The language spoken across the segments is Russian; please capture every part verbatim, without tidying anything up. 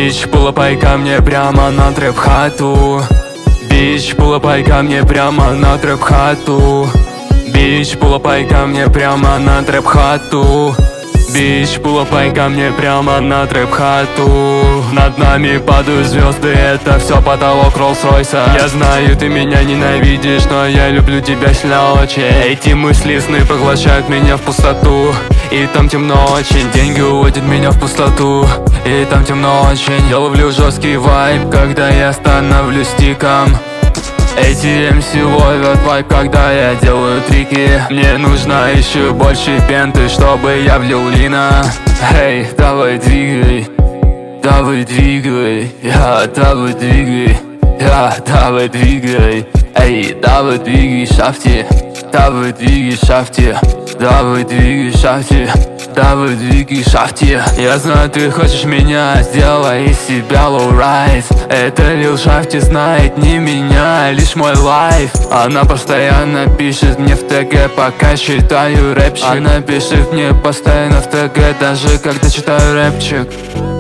Бич, пулапай ко мне прямо на трэп-хату. Бич, пулапай ко мне прямо на трэп-хату. Бич, пулапай ко мне прямо на трэп-хату. Бич, пулапай ко мне прямо на трэп-хату. Над нами падают звезды, это все потолок Роллс-Ройса. Я знаю, ты меня ненавидишь, но я люблю тебя сильно очень. Эти мысли, сны поглощают меня в пустоту, и там темно очень. Деньги уводят меня в пустоту, и там темно очень. Я ловлю жесткий вайб, когда я становлюсь тиком. Эти эм си ловят вайб, когда я делаю трики. Мне нужно еще больше пенты, чтобы я влил лина. Эй, давай двигай, давай двигай, я, давай двигай, я, давай двигай. Эй, давай двигай шафти, давай двигай шафти, давай двигай шафти, давай двигай шафти. Я знаю, ты хочешь меня, сделай из себя лоурайз. Это Лил Шафти знает не меня, лишь мой лайф. Она постоянно пишет мне в ТГ, пока читаю рэпчик. Она пишет мне постоянно в ТГ, даже когда читаю рэпчик.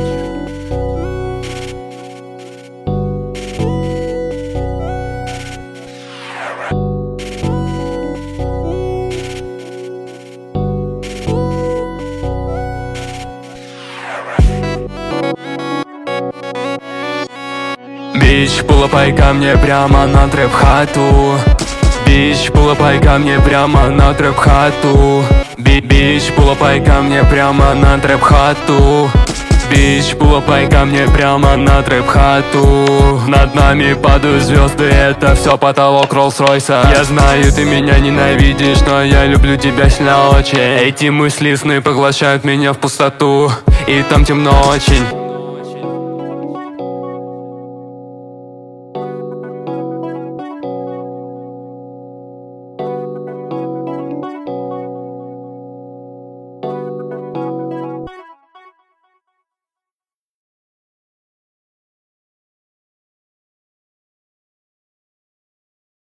Бич, пулапай ко мне прямо на трэп-хату. Бич, пулапай ко мне прямо на трэп-хату. Бич, пулапай ко мне прямо на трэп-хату. Бич, пулапай ко мне прямо на трэп-хату. Над нами падают звезды, это все потолок Роллс-Ройса. Я знаю, ты меня ненавидишь, но я люблю тебя сильно очень. Эти мысли, сны поглощают меня в пустоту, и там темно очень.